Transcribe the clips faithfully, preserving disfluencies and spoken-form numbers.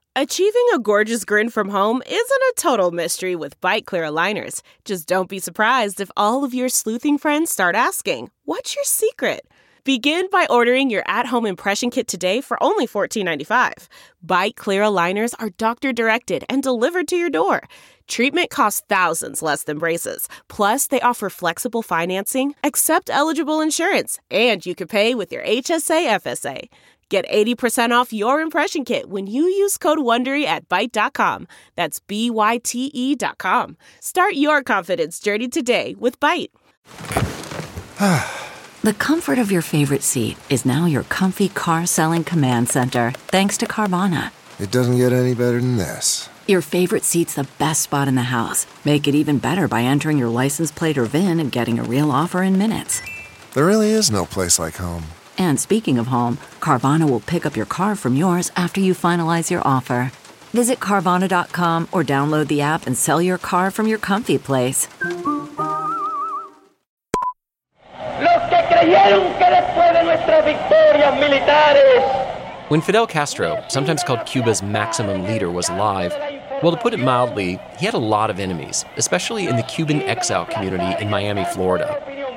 Achieving a gorgeous grin from home isn't a total mystery with Byte Clear aligners. Just don't be surprised if all of your sleuthing friends start asking, "What's your secret?" Begin by ordering your at-home impression kit today for only fourteen ninety-five. Byte Clear aligners are doctor-directed and delivered to your door. Treatment costs thousands less than braces. Plus, they offer flexible financing, accept eligible insurance, and you can pay with your H S A F S A. Get eighty percent off your impression kit when you use code WONDERY at Byte dot com. That's B Y T E dot com. Start your confidence journey today with Byte. The comfort of your favorite seat is now your comfy car-selling command center, thanks to Carvana. It doesn't get any better than this. Your favorite seat's the best spot in the house. Make it even better by entering your license plate or V I N and getting a real offer in minutes. There really is no place like home. And speaking of home, Carvana will pick up your car from yours after you finalize your offer. Visit Carvana dot com or download the app and sell your car from your comfy place. When Fidel Castro, sometimes called Cuba's maximum leader, was alive, well, to put it mildly, he had a lot of enemies, especially in the Cuban exile community in Miami, Florida.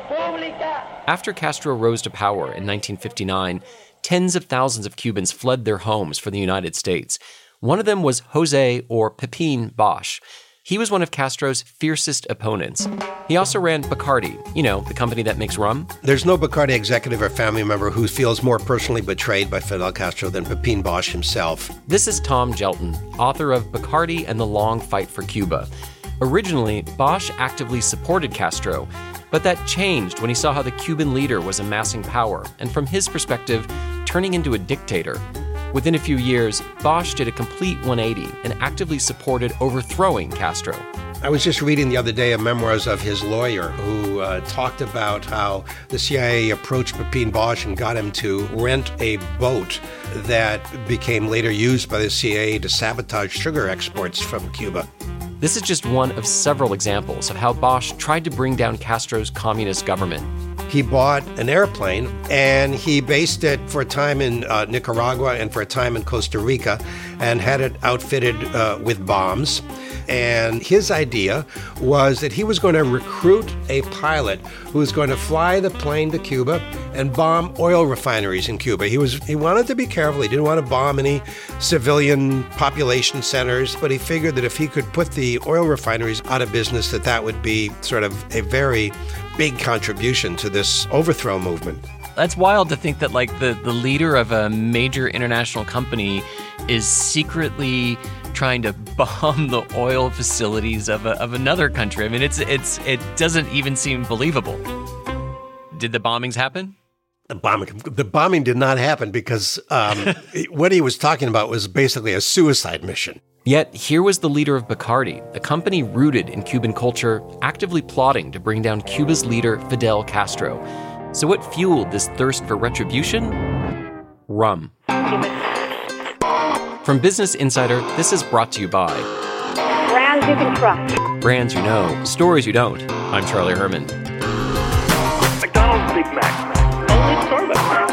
After Castro rose to power in nineteen fifty-nine, tens of thousands of Cubans fled their homes for the United States. One of them was Jose, or Pepin, Bosch. He was one of Castro's fiercest opponents. He also ran Bacardi, you know, the company that makes rum. There's no Bacardi executive or family member who feels more personally betrayed by Fidel Castro than Pepin Bosch himself. This is Tom Gelton, author of Bacardi and the Long Fight for Cuba. Originally, Bosch actively supported Castro, but that changed when he saw how the Cuban leader was amassing power, and from his perspective, turning into a dictator. Within a few years, Bosch did a complete one eighty and actively supported overthrowing Castro. I was just reading the other day a memoirs of his lawyer who uh, talked about how the C I A approached Pepin Bosch and got him to rent a boat that became later used by the C I A to sabotage sugar exports from Cuba. This is just one of several examples of how Bosch tried to bring down Castro's communist government. He bought an airplane and he based it for a time in uh, Nicaragua and for a time in Costa Rica and had it outfitted uh, with bombs. And his idea was that he was going to recruit a pilot who was going to fly the plane to Cuba and bomb oil refineries in Cuba. He was he wanted to be careful. He didn't want to bomb any civilian population centers, but he figured that if he could put the oil refineries out of business, that that would be sort of a very big contribution to this overthrow movement. That's wild to think that, like, the, the leader of a major international company is secretly trying to bomb the oil facilities of a, of another country. I mean, it's it's it doesn't even seem believable. Did the bombings happen? The bombing, the bombing did not happen because um, what he was talking about was basically a suicide mission. Yet, here was the leader of Bacardi, a company rooted in Cuban culture, actively plotting to bring down Cuba's leader, Fidel Castro. So what fueled this thirst for retribution? Rum. From Business Insider, this is brought to you by Brands you can trust. Brands you know, stories you don't. I'm Charlie Herman. McDonald's Big Mac. Only Starbucks.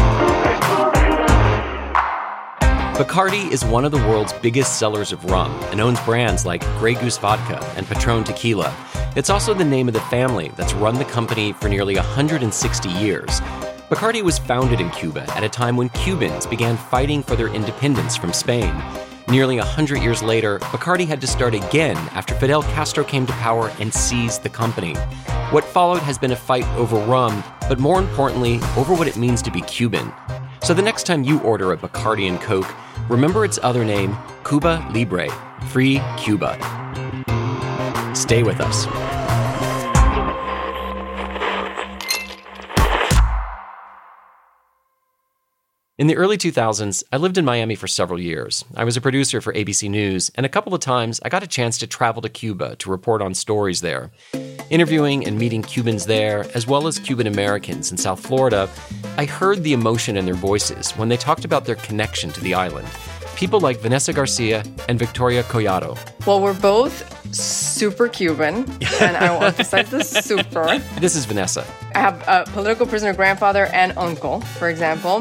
Bacardi is one of the world's biggest sellers of rum and owns brands like Grey Goose Vodka and Patron Tequila. It's also the name of the family that's run the company for nearly one hundred sixty years. Bacardi was founded in Cuba at a time when Cubans began fighting for their independence from Spain. Nearly one hundred years later, Bacardi had to start again after Fidel Castro came to power and seized the company. What followed has been a fight over rum, but more importantly, over what it means to be Cuban. So the next time you order a Bacardi and Coke, remember its other name, Cuba Libre, Free Cuba. Stay with us. In the early two thousands, I lived in Miami for several years. I was a producer for A B C News, and a couple of times I got a chance to travel to Cuba to report on stories there. Interviewing and meeting Cubans there, as well as Cuban Americans in South Florida, I heard the emotion in their voices when they talked about their connection to the island. People like Vanessa Garcia and Victoria Collado. Well, we're both super Cuban, and I will emphasize the super. This is Vanessa. I have a political prisoner grandfather and uncle, for example.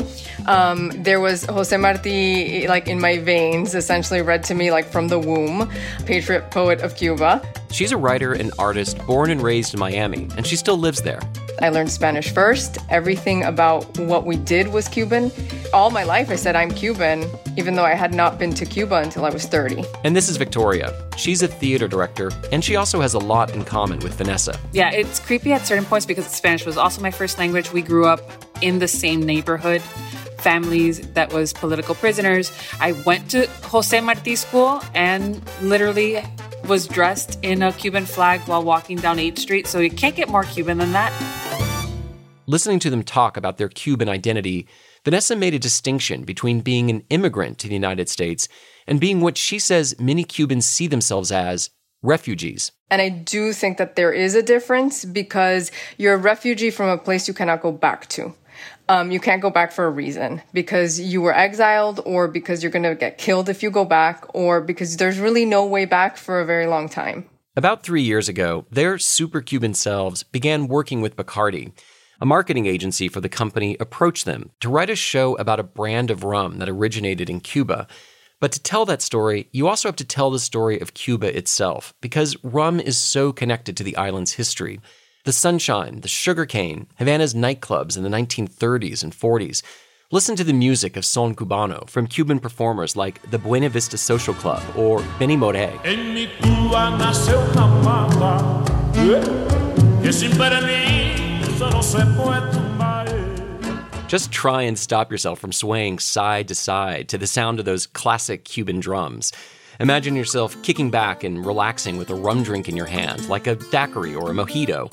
Um, there was Jose Marti, like in my veins, essentially read to me like from the womb, patriot poet of Cuba. She's a writer and artist born and raised in Miami, and she still lives there. I learned Spanish first. Everything about what we did was Cuban. All my life I said I'm Cuban, even though I had not been to Cuba until I was thirty. And this is Victoria. She's a theater director, and she also has a lot in common with Vanessa. Yeah, it's creepy at certain points because Spanish was also my first language. We grew up in the same neighborhood, families that was political prisoners. I went to Jose Marti school and literally was dressed in a Cuban flag while walking down eighth street, so you can't get more Cuban than that. Listening to them talk about their Cuban identity, Vanessa made a distinction between being an immigrant to the United States and being what she says many Cubans see themselves as, refugees. And I do think that there is a difference because you're a refugee from a place you cannot go back to. Um, you can't go back for a reason, because you were exiled or because you're going to get killed if you go back or because there's really no way back for a very long time. About three years ago, their super Cuban selves began working with Bacardi. A marketing agency for the company approached them to write a show about a brand of rum that originated in Cuba. But to tell that story, you also have to tell the story of Cuba itself, because rum is so connected to the island's history. The sunshine, the sugarcane, Havana's nightclubs in the nineteen thirties and forties. Listen to the music of Son Cubano from Cuban performers like the Buena Vista Social Club or Benny Moré. En mi Cuba nace una mata, que sin permiso no se puede tumbar. Just try and stop yourself from swaying side to side to the sound of those classic Cuban drums. Imagine yourself kicking back and relaxing with a rum drink in your hand, like a daiquiri or a mojito.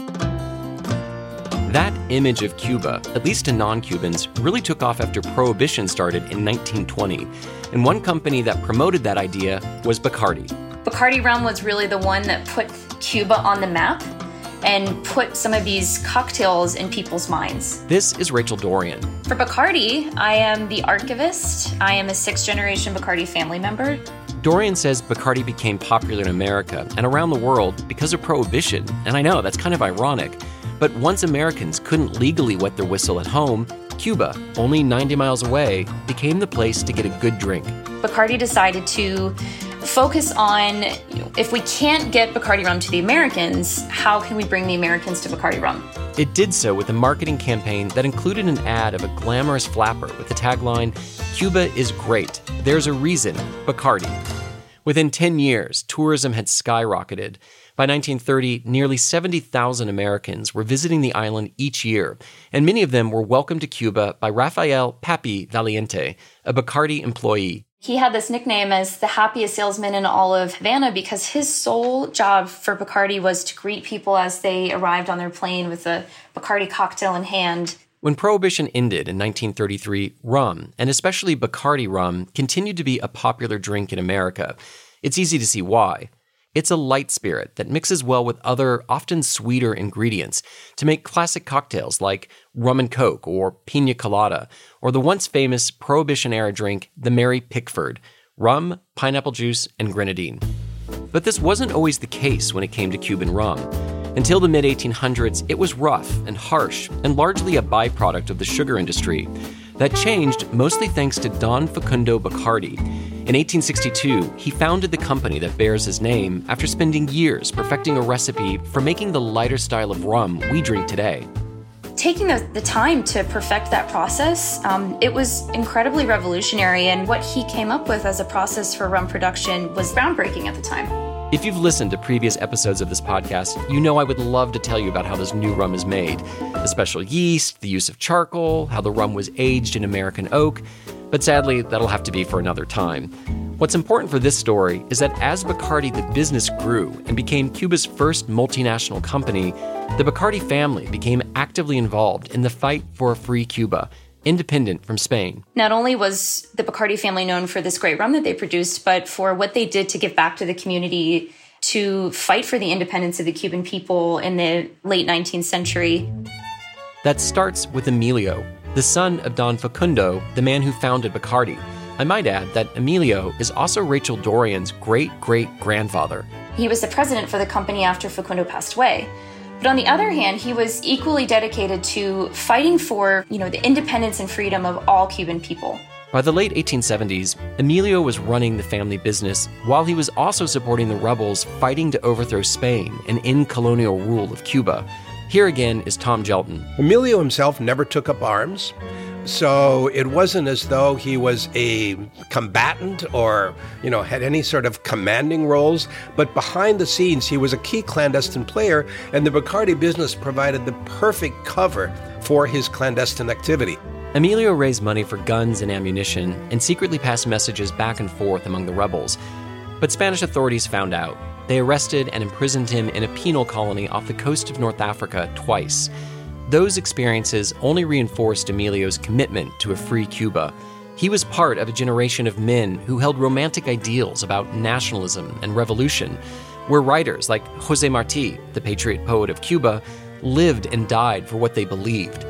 That image of Cuba, at least to non-Cubans, really took off after Prohibition started in nineteen twenty. And one company that promoted that idea was Bacardi. Bacardi rum was really the one that put Cuba on the map and put some of these cocktails in people's minds. This is Rachel Dorian. For Bacardi, I am the archivist. I am a sixth-generation Bacardi family member. Dorian says Bacardi became popular in America and around the world because of Prohibition. And I know, that's kind of ironic. But once Americans couldn't legally wet their whistle at home, Cuba, only ninety miles away, became the place to get a good drink. Bacardi decided to focus on, you know, if we can't get Bacardi rum to the Americans, how can we bring the Americans to Bacardi rum? It did so with a marketing campaign that included an ad of a glamorous flapper with the tagline, "Cuba is great. There's a reason, Bacardi." Within ten years, tourism had skyrocketed. By nineteen thirty, nearly seventy thousand Americans were visiting the island each year, and many of them were welcomed to Cuba by Rafael Papi Valiente, a Bacardi employee. He had this nickname as the happiest salesman in all of Havana because his sole job for Bacardi was to greet people as they arrived on their plane with a Bacardi cocktail in hand. When Prohibition ended in nineteen thirty-three, rum, and especially Bacardi rum, continued to be a popular drink in America. It's easy to see why. It's a light spirit that mixes well with other, often sweeter ingredients to make classic cocktails like rum and coke or pina colada, or the once famous Prohibition-era drink, the Mary Pickford, rum, pineapple juice, and grenadine. But this wasn't always the case when it came to Cuban rum. Until the mid eighteen hundreds, it was rough and harsh and largely a byproduct of the sugar industry. That changed mostly thanks to Don Facundo Bacardi. In eighteen sixty-two, he founded the company that bears his name after spending years perfecting a recipe for making the lighter style of rum we drink today. Taking the, the time to perfect that process, um, it was incredibly revolutionary, and what he came up with as a process for rum production was groundbreaking at the time. If you've listened to previous episodes of this podcast, you know I would love to tell you about how this new rum is made. The special yeast, the use of charcoal, how the rum was aged in American oak. But sadly, that'll have to be for another time. What's important for this story is that as Bacardi the business grew and became Cuba's first multinational company, the Bacardi family became actively involved in the fight for a free Cuba, independent from Spain. Not only was the Bacardi family known for this great rum that they produced, but for what they did to give back to the community to fight for the independence of the Cuban people in the late nineteenth century. That starts with Emilio, the son of Don Facundo, the man who founded Bacardi. I might add that Emilio is also Rachel Dorian's great-great-grandfather. He was the president for the company after Facundo passed away. But on the other hand, he was equally dedicated to fighting for, you know, the independence and freedom of all Cuban people. By the late eighteen seventies, Emilio was running the family business while he was also supporting the rebels fighting to overthrow Spain and end colonial rule of Cuba. Here again is Tom Gelton. Emilio himself never took up arms, so it wasn't as though he was a combatant or, you know, had any sort of commanding roles, but behind the scenes, he was a key clandestine player, and the Bacardi business provided the perfect cover for his clandestine activity. Emilio raised money for guns and ammunition and secretly passed messages back and forth among the rebels. But Spanish authorities found out. They arrested and imprisoned him in a penal colony off the coast of North Africa twice. Those experiences only reinforced Emilio's commitment to a free Cuba. He was part of a generation of men who held romantic ideals about nationalism and revolution, where writers like José Martí, the patriot poet of Cuba, lived and died for what they believed.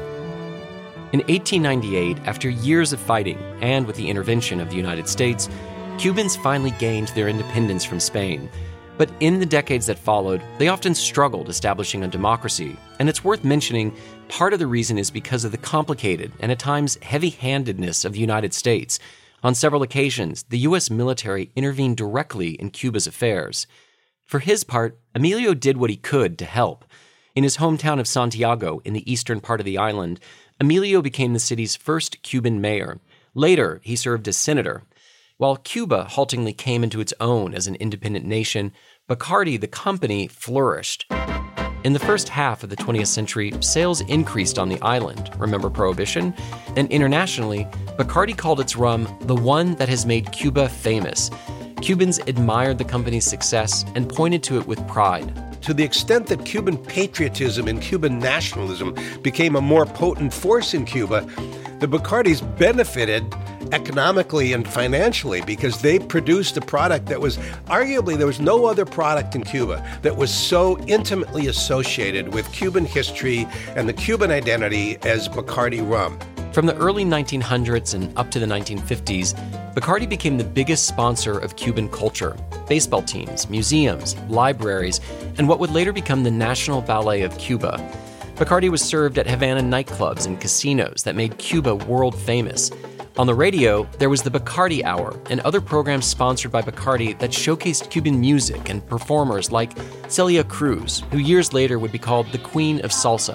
In eighteen ninety-eight, after years of fighting and with the intervention of the United States, Cubans finally gained their independence from Spain. But in the decades that followed, they often struggled establishing a democracy. And it's worth mentioning, part of the reason is because of the complicated and at times heavy-handedness of the United States. On several occasions, the U S military intervened directly in Cuba's affairs. For his part, Emilio did what he could to help. In his hometown of Santiago, in the eastern part of the island, Emilio became the city's first Cuban mayor. Later, he served as senator. While Cuba haltingly came into its own as an independent nation, Bacardi, the company, flourished. In the first half of the twentieth century, sales increased on the island, remember Prohibition? And internationally, Bacardi called its rum the one that has made Cuba famous. Cubans admired the company's success and pointed to it with pride. To the extent that Cuban patriotism and Cuban nationalism became a more potent force in Cuba, the Bacardis benefited economically and financially because they produced a product that was, arguably, there was no other product in Cuba that was so intimately associated with Cuban history and the Cuban identity as Bacardi rum. From the early nineteen hundreds and up to the nineteen fifties, Bacardi became the biggest sponsor of Cuban culture. Baseball teams, museums, libraries, and what would later become the National Ballet of Cuba. Bacardi was served at Havana nightclubs and casinos that made Cuba world famous. On the radio, there was the Bacardi Hour and other programs sponsored by Bacardi that showcased Cuban music and performers like Celia Cruz, who years later would be called the Queen of Salsa.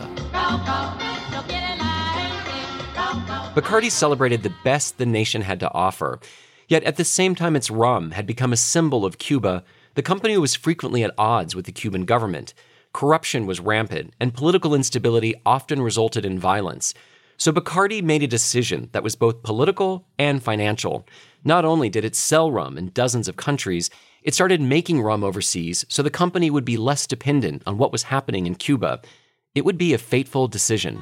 Bacardi celebrated the best the nation had to offer. Yet at the same time its rum had become a symbol of Cuba, the company was frequently at odds with the Cuban government. Corruption was rampant, and political instability often resulted in violence. So Bacardi made a decision that was both political and financial. Not only did it sell rum in dozens of countries, it started making rum overseas so the company would be less dependent on what was happening in Cuba. It would be a fateful decision.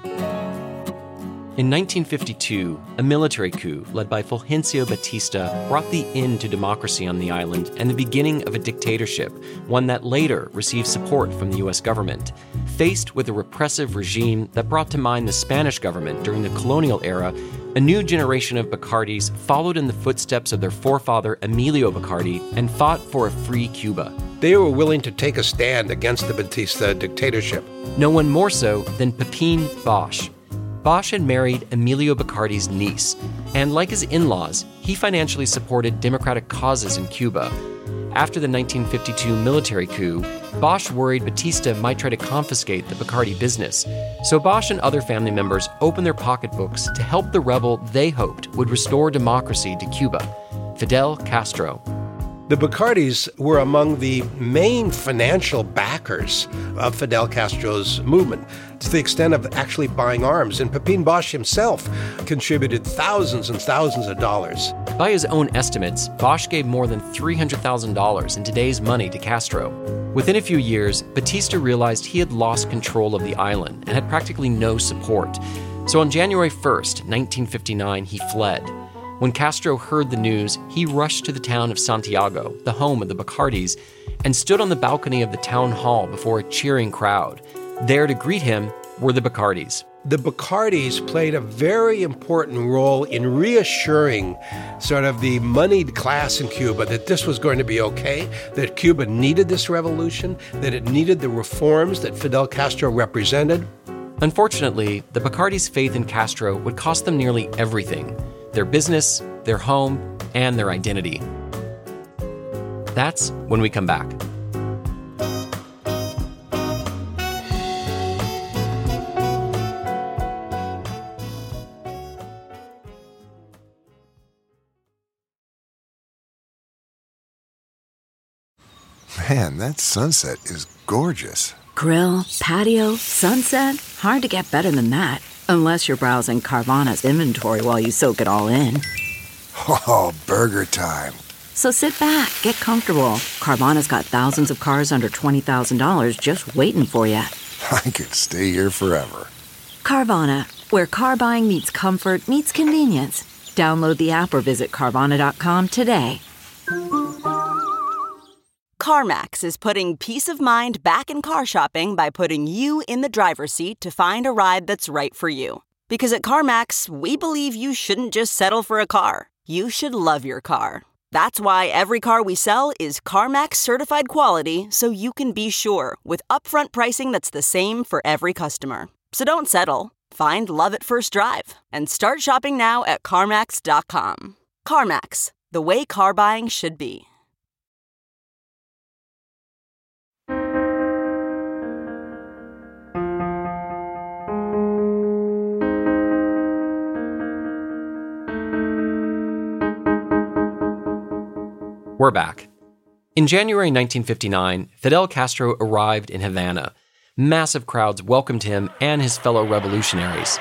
In nineteen fifty-two, a military coup led by Fulgencio Batista brought the end to democracy on the island and the beginning of a dictatorship, one that later received support from the U S government. Faced with a repressive regime that brought to mind the Spanish government during the colonial era, a new generation of Bacardis followed in the footsteps of their forefather Emilio Bacardi and fought for a free Cuba. They were willing to take a stand against the Batista dictatorship. No one more so than Pepin Bosch. Bosch had married Emilio Bacardi's niece, and like his in-laws, he financially supported democratic causes in Cuba. After the nineteen fifty-two military coup, Bosch worried Batista might try to confiscate the Bacardi business, so Bosch and other family members opened their pocketbooks to help the rebel they hoped would restore democracy to Cuba, Fidel Castro. The Bacardis were among the main financial backers of Fidel Castro's movement, to the extent of actually buying arms. And Pepin Bosch himself contributed thousands and thousands of dollars. By his own estimates, Bosch gave more than three hundred thousand dollars in today's money to Castro. Within a few years, Batista realized he had lost control of the island and had practically no support. So on January first, nineteen fifty-nine, he fled. When Castro heard the news, he rushed to the town of Santiago, the home of the Bacardis, and stood on the balcony of the town hall before a cheering crowd. There to greet him were the Bacardis. the Bacardis played a very important role in reassuring sort of the moneyed class in Cuba that this was going to be okay, that Cuba needed this revolution, that it needed the reforms that Fidel Castro represented. Unfortunately, the Bacardis' faith in Castro would cost them nearly everything: their business, their home, and their identity. That's when we come back. Man, that sunset is gorgeous. Grill, patio, sunset. Hard to get better than that. Unless you're browsing Carvana's inventory while you soak it all in. Oh, burger time. So sit back, get comfortable. Carvana's got thousands of cars under twenty thousand dollars just waiting for you. I could stay here forever. Carvana, where car buying meets comfort, meets convenience. Download the app or visit Carvana dot com today. CarMax is putting peace of mind back in car shopping by putting you in the driver's seat to find a ride that's right for you. Because at CarMax, we believe you shouldn't just settle for a car. You should love your car. That's why every car we sell is CarMax certified quality, so you can be sure with upfront pricing that's the same for every customer. So don't settle. Find love at first drive and start shopping now at CarMax dot com. CarMax, the way car buying should be. We're back. In January nineteen fifty-nine, Fidel Castro arrived in Havana. Massive crowds welcomed him and his fellow revolutionaries.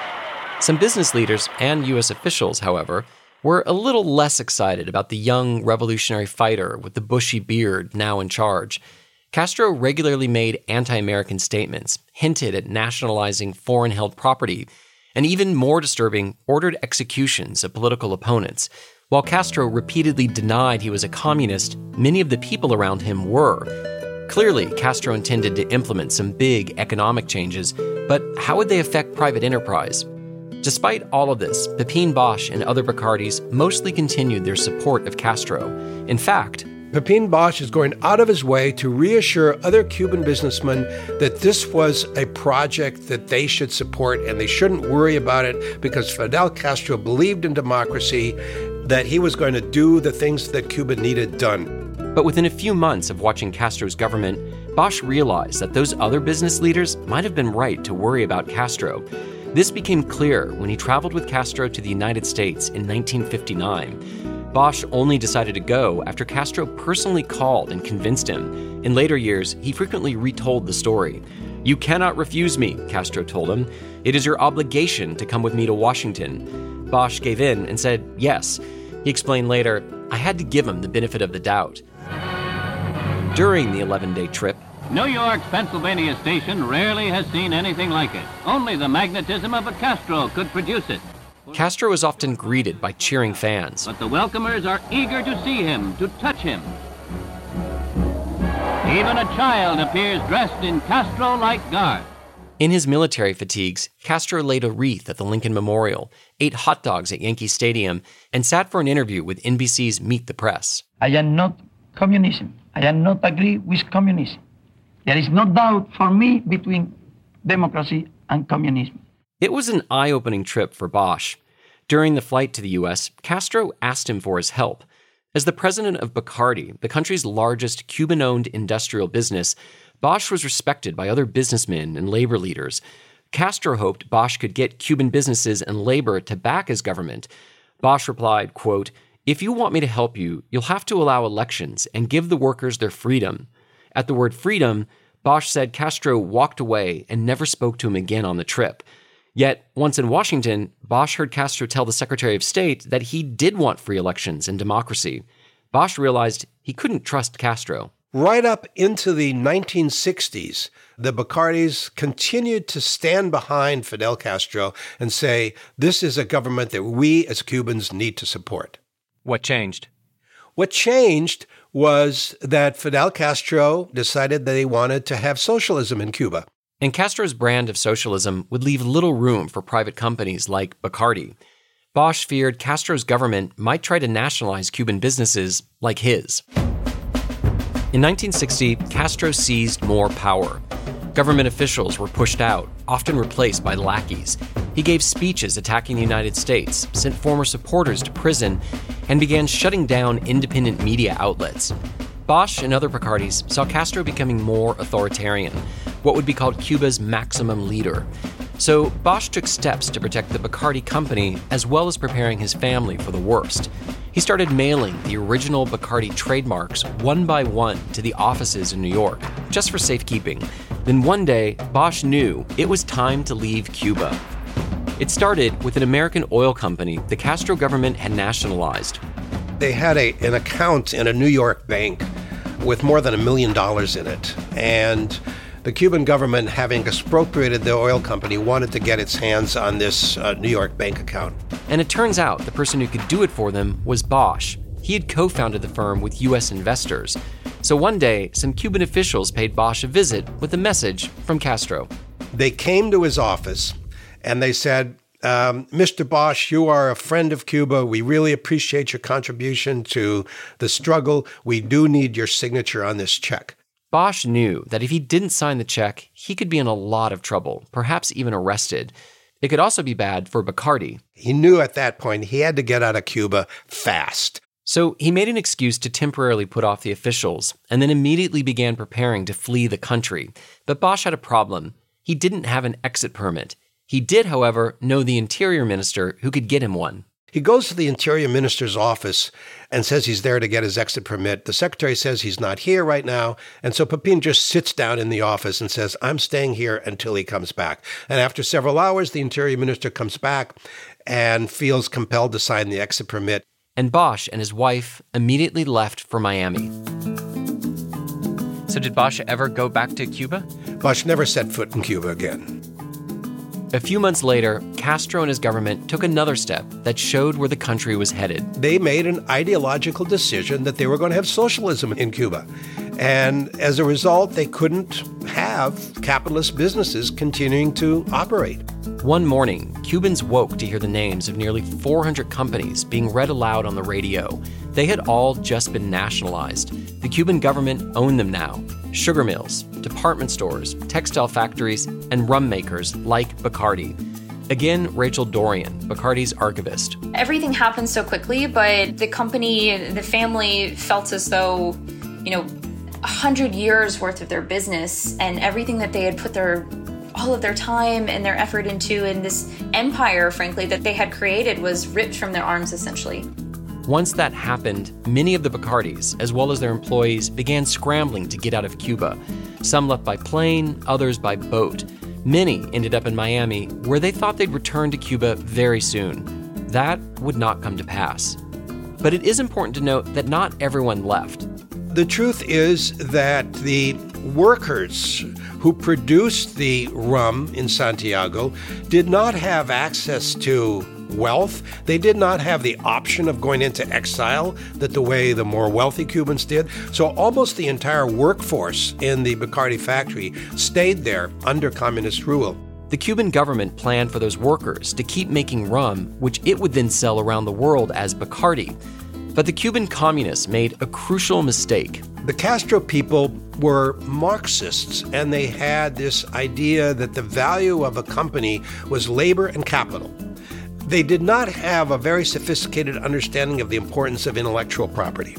Some business leaders and U S officials, however, were a little less excited about the young revolutionary fighter with the bushy beard now in charge. Castro regularly made anti-American statements, hinted at nationalizing foreign-held property, and even more disturbing, ordered executions of political opponents. While Castro repeatedly denied he was a communist, many of the people around him were. Clearly, Castro intended to implement some big economic changes, but how would they affect private enterprise? Despite all of this, Pepin Bosch and other Bacardis mostly continued their support of Castro. In fact, Pepin Bosch is going out of his way to reassure other Cuban businessmen that this was a project that they should support and they shouldn't worry about it because Fidel Castro believed in democracy, that he was going to do the things that Cuba needed done. But within a few months of watching Castro's government, Bosch realized that those other business leaders might have been right to worry about Castro. This became clear when he traveled with Castro to the United States in nineteen fifty-nine. Bosch only decided to go after Castro personally called and convinced him. In later years, he frequently retold the story. "You cannot refuse me," Castro told him. "It is your obligation to come with me to Washington." Bosch gave in and said yes. He explained later, "I had to give him the benefit of the doubt." During the eleven-day trip, New York's Pennsylvania station rarely has seen anything like it. Only the magnetism of a Castro could produce it. Castro is often greeted by cheering fans. But the welcomers are eager to see him, to touch him. Even a child appears dressed in Castro-like garb. In his military fatigues, Castro laid a wreath at the Lincoln Memorial, ate hot dogs at Yankee Stadium, and sat for an interview with N B C's Meet the Press. I am not communism. I am not agree with communism. There is no doubt for me between democracy and communism. It was an eye-opening trip for Bosch. During the flight to the U S, Castro asked him for his help. As the president of Bacardi, the country's largest Cuban-owned industrial business, Bosch was respected by other businessmen and labor leaders. Castro hoped Bosch could get Cuban businesses and labor to back his government. Bosch replied, quote, "If you want me to help you, you'll have to allow elections and give the workers their freedom." At the word freedom, Bosch said Castro walked away and never spoke to him again on the trip. Yet, once in Washington, Bosch heard Castro tell the Secretary of State that he did want free elections and democracy. Bosch realized he couldn't trust Castro. Right up into the nineteen sixties, the Bacardis continued to stand behind Fidel Castro and say, this is a government that we as Cubans need to support. What changed? What changed was that Fidel Castro decided that he wanted to have socialism in Cuba. And Castro's brand of socialism would leave little room for private companies like Bacardi. Bosch feared Castro's government might try to nationalize Cuban businesses like his. In nineteen sixty, Castro seized more power. Government officials were pushed out, often replaced by lackeys. He gave speeches attacking the United States, sent former supporters to prison, and began shutting down independent media outlets. Bosch and other Bacardis saw Castro becoming more authoritarian, what would be called Cuba's maximum leader. So Bosch took steps to protect the Bacardi company as well as preparing his family for the worst. He started mailing the original Bacardi trademarks one by one to the offices in New York, just for safekeeping. Then one day, Bosch knew it was time to leave Cuba. It started with an American oil company the Castro government had nationalized. They had a, an account in a New York bank with more than a million dollars in it. And the Cuban government, having expropriated the oil company, wanted to get its hands on this uh, New York bank account. And it turns out the person who could do it for them was Bosch. He had co-founded the firm with U S investors. So one day, some Cuban officials paid Bosch a visit with a message from Castro. They came to his office and they said, um, Mister Bosch, you are a friend of Cuba. We really appreciate your contribution to the struggle. We do need your signature on this check. Bosch knew that if he didn't sign the check, he could be in a lot of trouble, perhaps even arrested. It could also be bad for Bacardi. He knew at that point he had to get out of Cuba fast. So he made an excuse to temporarily put off the officials, and then immediately began preparing to flee the country. But Bosch had a problem. He didn't have an exit permit. He did, however, know the interior minister who could get him one. He goes to the interior minister's office and says he's there to get his exit permit. The secretary says he's not here right now. And so Pepin just sits down in the office and says, I'm staying here until he comes back. And after several hours, the interior minister comes back and feels compelled to sign the exit permit. And Bosch and his wife immediately left for Miami. So did Bosch ever go back to Cuba? Bosch never set foot in Cuba again. A few months later, Castro and his government took another step that showed where the country was headed. They made an ideological decision that they were going to have socialism in Cuba. And as a result, they couldn't have capitalist businesses continuing to operate. One morning, Cubans woke to hear the names of nearly four hundred companies being read aloud on the radio. They had all just been nationalized. The Cuban government owned them now. Sugar mills, department stores, textile factories, and rum makers like Bacardi. Again, Rachel Dorian, Bacardi's archivist. Everything happened so quickly, but the company, the family felt as though, you know, a hundred years worth of their business and everything that they had put their all of their time and their effort into in this empire, frankly, that they had created was ripped from their arms, essentially. Once that happened, many of the Bacardis, as well as their employees, began scrambling to get out of Cuba. Some left by plane, others by boat. Many ended up in Miami, where they thought they'd return to Cuba very soon. That would not come to pass. But it is important to note that not everyone left. The truth is that the workers who produced the rum in Santiago did not have access to wealth. They did not have the option of going into exile that the way the more wealthy Cubans did. So almost the entire workforce in the Bacardi factory stayed there under communist rule. The Cuban government planned for those workers to keep making rum, which it would then sell around the world as Bacardi. But the Cuban communists made a crucial mistake. The Castro people were Marxists, and they had this idea that the value of a company was labor and capital. They did not have a very sophisticated understanding of the importance of intellectual property.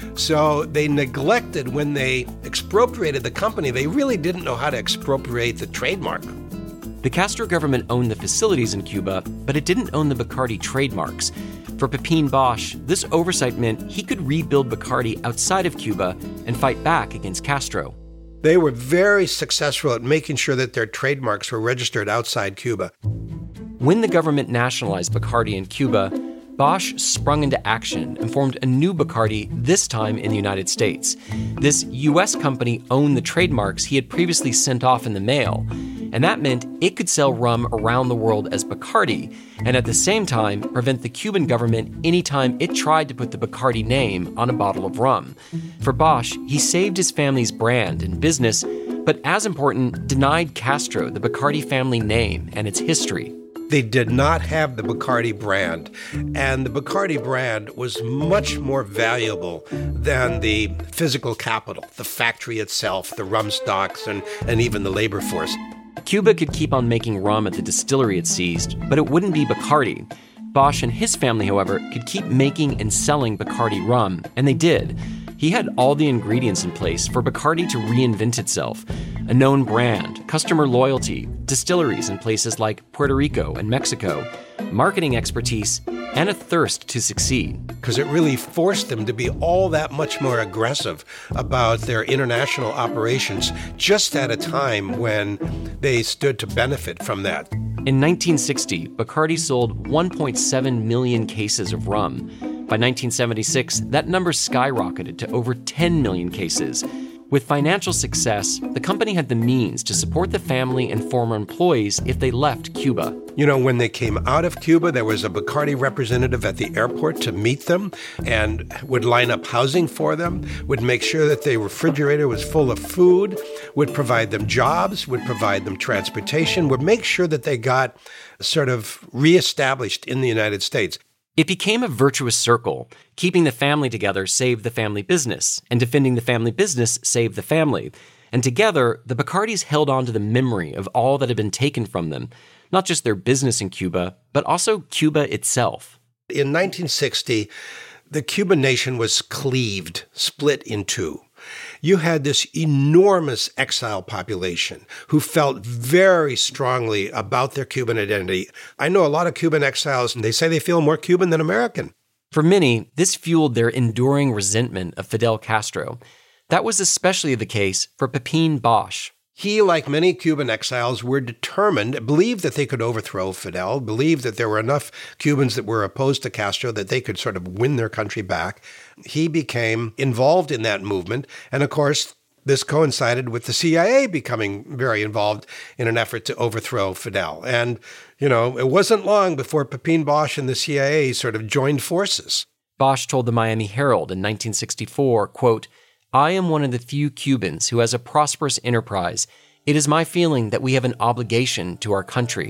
So they neglected, when they expropriated the company, they really didn't know how to expropriate the trademark. The Castro government owned the facilities in Cuba, but it didn't own the Bacardi trademarks. For Pepin Bosch, this oversight meant he could rebuild Bacardi outside of Cuba and fight back against Castro. They were very successful at making sure that their trademarks were registered outside Cuba. When the government nationalized Bacardi in Cuba, Bosch sprung into action and formed a new Bacardi, this time in the United States. This U S company owned the trademarks he had previously sent off in the mail, and that meant it could sell rum around the world as Bacardi, and at the same time prevent the Cuban government anytime it tried to put the Bacardi name on a bottle of rum. For Bosch, he saved his family's brand and business but as important, denied Castro the Bacardi family name and its history. They did not have the Bacardi brand, and the Bacardi brand was much more valuable than the physical capital, the factory itself, the rum stocks, and, and even the labor force. Cuba could keep on making rum at the distillery it seized, but it wouldn't be Bacardi. Bosch and his family, however, could keep making and selling Bacardi rum, and they did. He had all the ingredients in place for Bacardi to reinvent itself. A known brand, customer loyalty, distilleries in places like Puerto Rico and Mexico, marketing expertise, and a thirst to succeed. Because it really forced them to be all that much more aggressive about their international operations just at a time when they stood to benefit from that. In nineteen sixty, Bacardi sold one point seven million cases of rum. By nineteen seventy-six, that number skyrocketed to over ten million cases. With financial success, the company had the means to support the family and former employees if they left Cuba. You know, when they came out of Cuba, there was a Bacardi representative at the airport to meet them and would line up housing for them, would make sure that their refrigerator was full of food, would provide them jobs, would provide them transportation, would make sure that they got sort of reestablished in the United States. It became a virtuous circle. Keeping the family together saved the family business, and defending the family business saved the family. And together, the Bacardis held on to the memory of all that had been taken from them, not just their business in Cuba, but also Cuba itself. In nineteen sixty, the Cuban nation was cleaved, split in two. You had this enormous exile population who felt very strongly about their Cuban identity. I know a lot of Cuban exiles, and they say they feel more Cuban than American. For many, this fueled their enduring resentment of Fidel Castro. That was especially the case for Pepin Bosch. He, like many Cuban exiles, were determined, believed that they could overthrow Fidel, believed that there were enough Cubans that were opposed to Castro that they could sort of win their country back. He became involved in that movement. And of course, this coincided with the C I A becoming very involved in an effort to overthrow Fidel. And, you know, it wasn't long before Pepin Bosch and the C I A sort of joined forces. Bosch told the Miami Herald in nineteen sixty-four, quote, "I am one of the few Cubans who has a prosperous enterprise. It is my feeling that we have an obligation to our country."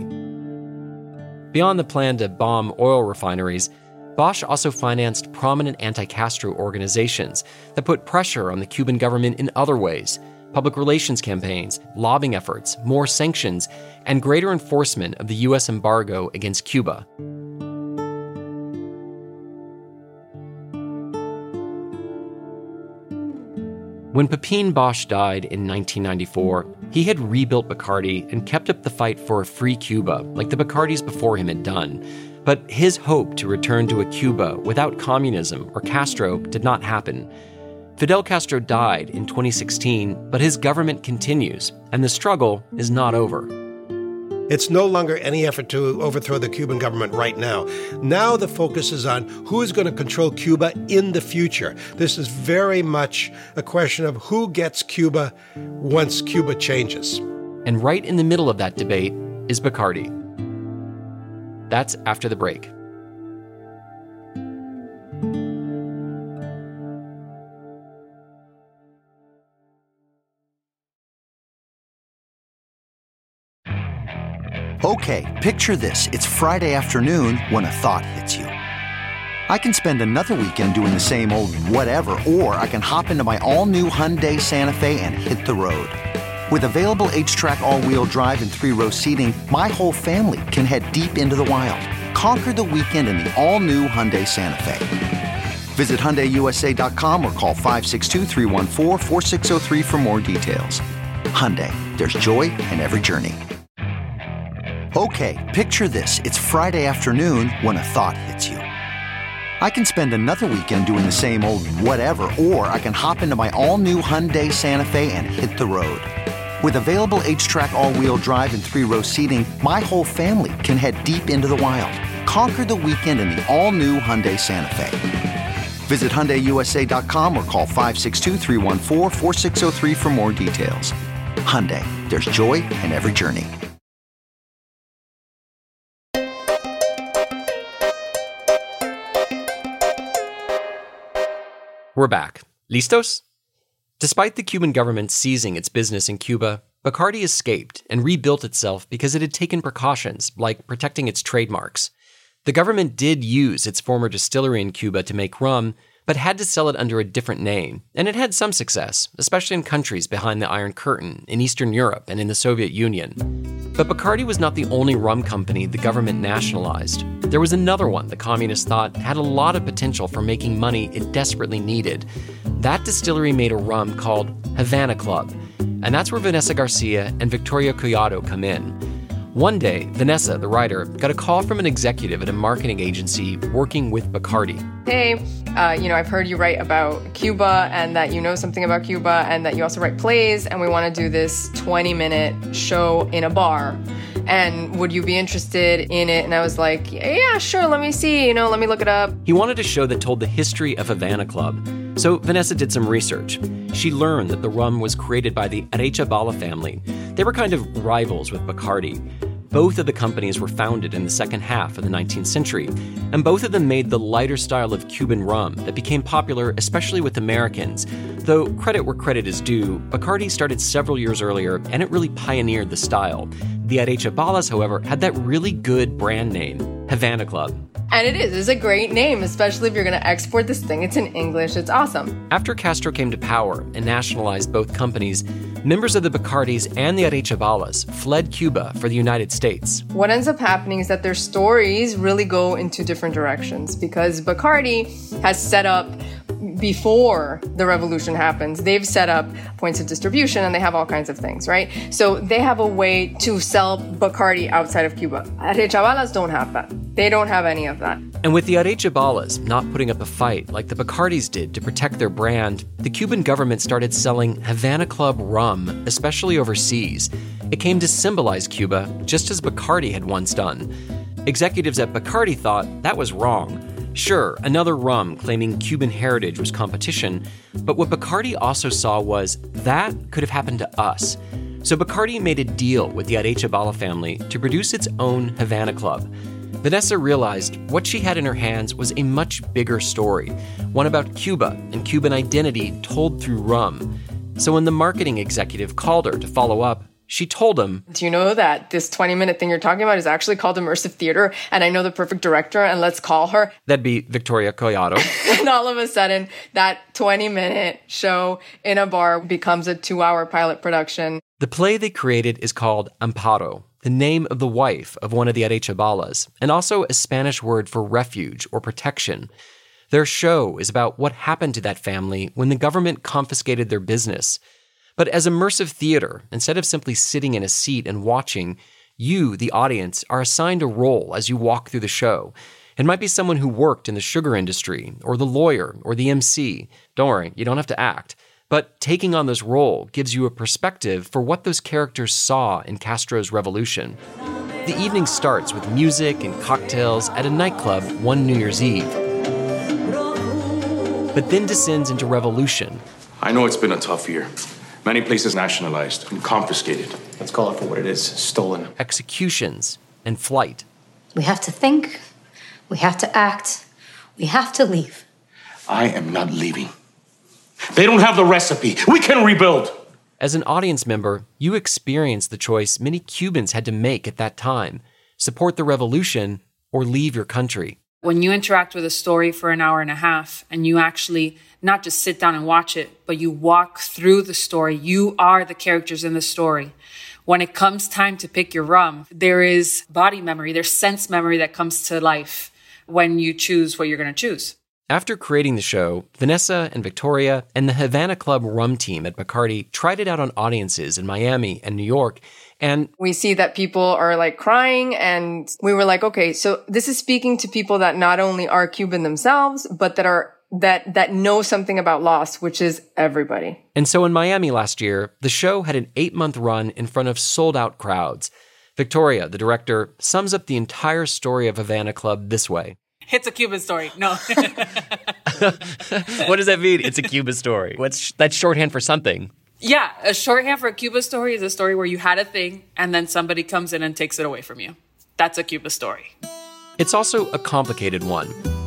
Beyond the plan to bomb oil refineries, Bosch also financed prominent anti-Castro organizations that put pressure on the Cuban government in other ways: public relations campaigns, lobbying efforts, more sanctions, and greater enforcement of the U S embargo against Cuba. When Pepin Bosch died in nineteen ninety-four, he had rebuilt Bacardi and kept up the fight for a free Cuba, like the Bacardis before him had done. But his hope to return to a Cuba without communism or Castro did not happen. Fidel Castro died in twenty sixteen, but his government continues, and the struggle is not over. It's no longer any effort to overthrow the Cuban government right now. Now the focus is on who is going to control Cuba in the future. This is very much a question of who gets Cuba once Cuba changes. And right in the middle of that debate is Bacardi. That's after the break. Okay, picture this. It's Friday afternoon when a thought hits you. I can spend another weekend doing the same old whatever, or I can hop into my all-new Hyundai Santa Fe and hit the road. With available H-Track all-wheel drive and three-row seating, my whole family can head deep into the wild. Conquer the weekend in the all-new Hyundai Santa Fe. Visit Hyundai U S A dot com or call five six two, three one four, four six zero three for more details. Hyundai, there's joy in every journey. Okay, picture this. It's Friday afternoon when a thought hits you. I can spend another weekend doing the same old whatever, or I can hop into my all-new Hyundai Santa Fe and hit the road. With available H-Track all-wheel drive and three-row seating, my whole family can head deep into the wild. Conquer the weekend in the all-new Hyundai Santa Fe. Visit Hyundai U S A dot com or call five six two, three one four, four six zero three for more details. Hyundai, there's joy in every journey. We're back. Listos? Despite the Cuban government seizing its business in Cuba, Bacardi escaped and rebuilt itself because it had taken precautions, like protecting its trademarks. The government did use its former distillery in Cuba to make rum, but had to sell it under a different name, and it had some success, especially in countries behind the Iron Curtain, in Eastern Europe and in the Soviet Union. But Bacardi was not the only rum company the government nationalized. There was another one the communists thought had a lot of potential for making money it desperately needed. That distillery made a rum called Havana Club, and that's where Vanessa Garcia and Victoria Collado come in. One day, Vanessa, the writer, got a call from an executive at a marketing agency working with Bacardi. Hey, uh, you know, I've heard you write about Cuba and that you know something about Cuba and that you also write plays, and we want to do this twenty-minute show in a bar. And would you be interested in it? And I was like, yeah, sure, let me see, you know, let me look it up. He wanted a show that told the history of Havana Club. So Vanessa did some research. She learned that the rum was created by the Arechabala family. They were kind of rivals with Bacardi. Both of the companies were founded in the second half of the nineteenth century, and both of them made the lighter style of Cuban rum that became popular, especially with Americans. Though credit where credit is due, Bacardi started several years earlier, and it really pioneered the style. The Arechabalas, however, had that really good brand name, Havana Club. And it is. It's a great name, especially if you're going to export this thing. It's in English. It's awesome. After Castro came to power and nationalized both companies, members of the Bacardis and the Arechabalas fled Cuba for the United States. What ends up happening is that their stories really go into different directions because Bacardi has set up, before the revolution happens, they've set up points of distribution and they have all kinds of things, right? So they have a way to sell Bacardi outside of Cuba. Arechabalas don't have that. They don't have any of that. And with the Arechabalas not putting up a fight like the Bacardis did to protect their brand, the Cuban government started selling Havana Club rum, especially overseas. It came to symbolize Cuba, just as Bacardi had once done. Executives at Bacardi thought that was wrong. Sure, another rum claiming Cuban heritage was competition, but what Bacardi also saw was that could have happened to us. So Bacardi made a deal with the Arechabala family to produce its own Havana Club. Vanessa realized what she had in her hands was a much bigger story, one about Cuba and Cuban identity told through rum. So when the marketing executive called her to follow up, she told him, do you know that this twenty-minute thing you're talking about is actually called immersive theater, and I know the perfect director, and let's call her? That'd be Victoria Collado. And all of a sudden, that twenty-minute show in a bar becomes a two-hour pilot production. The play they created is called Amparo, the name of the wife of one of the Arechabalas, and also a Spanish word for refuge or protection. Their show is about what happened to that family when the government confiscated their business. But as immersive theater, instead of simply sitting in a seat and watching, you, the audience, are assigned a role as you walk through the show. It might be someone who worked in the sugar industry, or the lawyer, or the M C. Don't worry, you don't have to act. But taking on this role gives you a perspective for what those characters saw in Castro's revolution. The evening starts with music and cocktails at a nightclub one New Year's Eve, but then descends into revolution. I know it's been a tough year. Many places nationalized and confiscated. Let's call it for what it is, stolen. Executions and flight. We have to think. We have to act. We have to leave. I am not leaving. They don't have the recipe. We can rebuild. As an audience member, you experience the choice many Cubans had to make at that time. Support the revolution or leave your country. When you interact with a story for an hour and a half and you actually not just sit down and watch it, but you walk through the story, you are the characters in the story. When it comes time to pick your rum, there is body memory, there's sense memory that comes to life when you choose what you're going to choose. After creating the show, Vanessa and Victoria and the Havana Club rum team at Bacardi tried it out on audiences in Miami and New York, and we see that people are like crying, and we were like, okay, so this is speaking to people that not only are Cuban themselves, but that are that that know something about loss, which is everybody. And so in Miami last year, the show had an eight-month run in front of sold-out crowds. Victoria, the director, sums up the entire story of Havana Club this way. It's a Cuban story. No. What does that mean? It's a Cuban story. What's that's shorthand for something? Yeah, a shorthand for a Cuba story is a story where you had a thing and then somebody comes in and takes it away from you. That's a Cuba story. It's also a complicated one.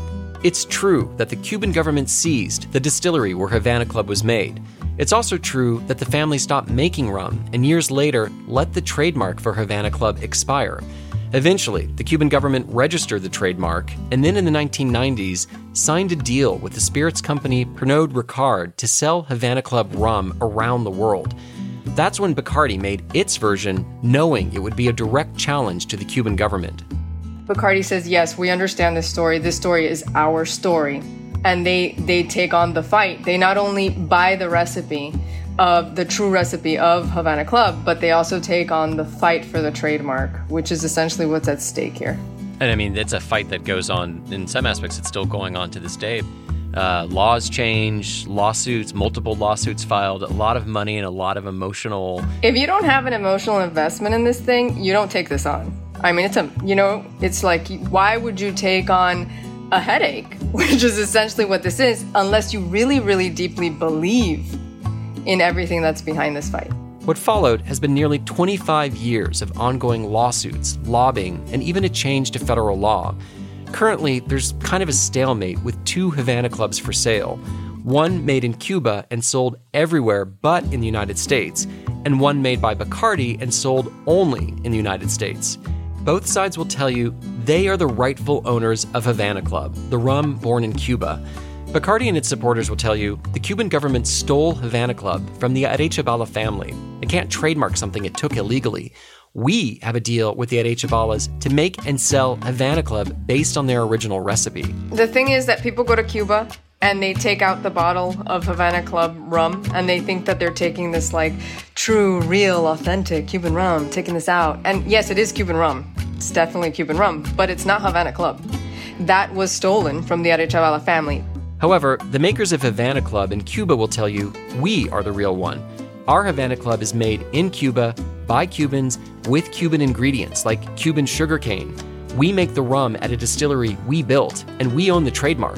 It's true that the Cuban government seized the distillery where Havana Club was made. It's also true that the family stopped making rum and years later let the trademark for Havana Club expire. Eventually, the Cuban government registered the trademark and then in the nineteen nineties signed a deal with the spirits company Pernod Ricard to sell Havana Club rum around the world. That's when Bacardi made its version, knowing it would be a direct challenge to the Cuban government. Bacardi says, yes, we understand this story. This story is our story. And they, they take on the fight. They not only buy the recipe of the true recipe of Havana Club, but they also take on the fight for the trademark, which is essentially what's at stake here. And I mean, it's a fight that goes on, in some aspects, it's still going on to this day. Uh, laws change, lawsuits, multiple lawsuits filed, a lot of money and a lot of emotional... If you don't have an emotional investment in this thing, you don't take this on. I mean, it's a, you know, it's like, why would you take on a headache, which is essentially what this is, unless you really, really deeply believe in everything that's behind this fight? What followed has been nearly twenty-five years of ongoing lawsuits, lobbying, and even a change to federal law. Currently, there's kind of a stalemate with two Havana Clubs for sale. One made in Cuba and sold everywhere but in the United States, and one made by Bacardi and sold only in the United States. Both sides will tell you they are the rightful owners of Havana Club, the rum born in Cuba. Bacardi and its supporters will tell you the Cuban government stole Havana Club from the Arechabala family. It can't trademark something it took illegally. We have a deal with the Arechabalas to make and sell Havana Club based on their original recipe. The thing is that people go to Cuba and they take out the bottle of Havana Club rum and they think that they're taking this like true, real, authentic Cuban rum, taking this out. And yes, it is Cuban rum. It's definitely Cuban rum, but it's not Havana Club. That was stolen from the Arechabala family. However, the makers of Havana Club in Cuba will tell you we are the real one. Our Havana Club is made in Cuba by Cubans with Cuban ingredients like Cuban sugarcane. We make the rum at a distillery we built, and we own the trademark.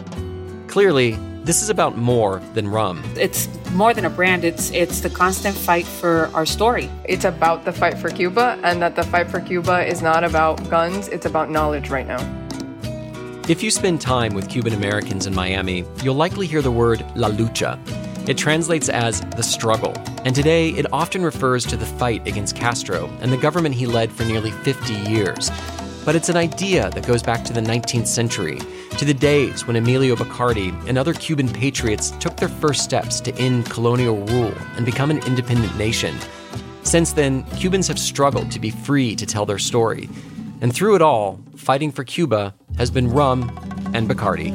Clearly, this is about more than rum. It's more than a brand. It's it's the constant fight for our story. It's about the fight for Cuba, and that the fight for Cuba is not about guns, it's about knowledge right now. If you spend time with Cuban Americans in Miami, you'll likely hear the word La Lucha. It translates as the struggle, and today it often refers to the fight against Castro and the government he led for nearly fifty years. But it's an idea that goes back to the nineteenth century, to the days when Emilio Bacardi and other Cuban patriots took their first steps to end colonial rule and become an independent nation. Since then, Cubans have struggled to be free to tell their story. And through it all, fighting for Cuba has been rum and Bacardi.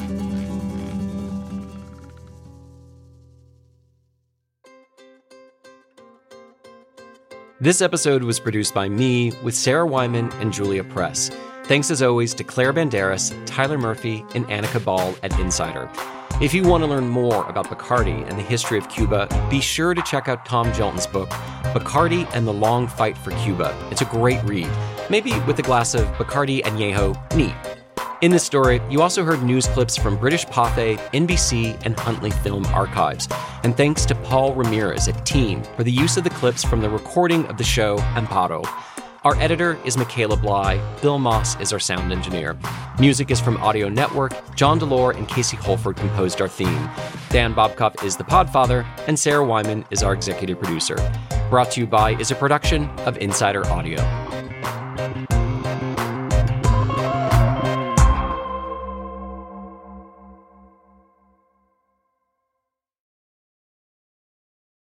This episode was produced by me with Sarah Wyman and Julia Press. Thanks as always to Claire Banderas, Tyler Murphy, and Annika Ball at Insider. If you want to learn more about Bacardi and the history of Cuba, be sure to check out Tom Jelton's book, Bacardi and the Long Fight for Cuba. It's a great read, maybe with a glass of Bacardi Añejo neat. In this story, you also heard news clips from British Pathé, N B C, and Huntley Film Archives. And thanks to Paul Ramirez at Team for the use of the clips from the recording of the show Amparo. Our editor is Michaela Bly. Bill Moss is our sound engineer. Music is from Audio Network. John Delore and Casey Holford composed our theme. Dan Bobkoff is the podfather, and Sarah Wyman is our executive producer. Brought to you by is a production of Insider Audio.